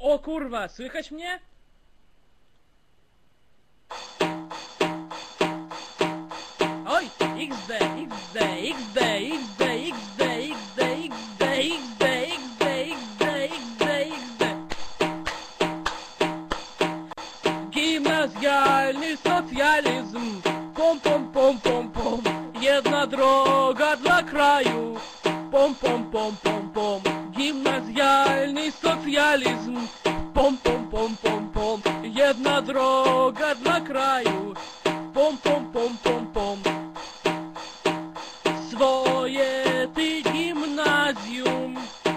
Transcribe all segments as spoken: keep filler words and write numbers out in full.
O kurwa, słychać mnie? Oj, XD, XD, XD, XD, XD, XD, XD, XD, XD, XD, XD, XD. Gimnazjalny socjalizm, pom pom pom pom pom. Jedna droga dla kraju, pom pom pom pom pom. Gimnazjalny socjalizm, pom pom pom pom pom. Jedna droga dla kraju, pom pom pom pom pom. Swoje ty gimnazjum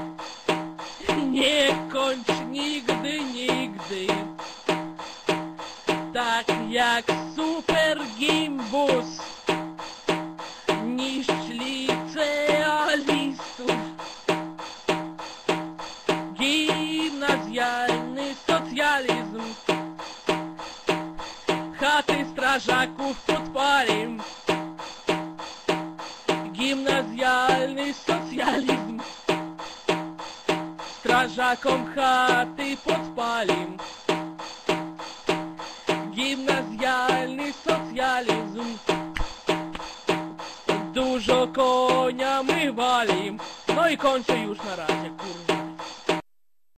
nie kończ nigdy, nigdy. Tak jak super gimbus niszcz licealistów. Gimnazjalny socjalizm chaty strażaków podpalim. Gimnazjalny socjalizm strażakom chaty podpalim. Gimnazjalny socjalizm dużo konia my walim. No i kończę już na razie, kurwa.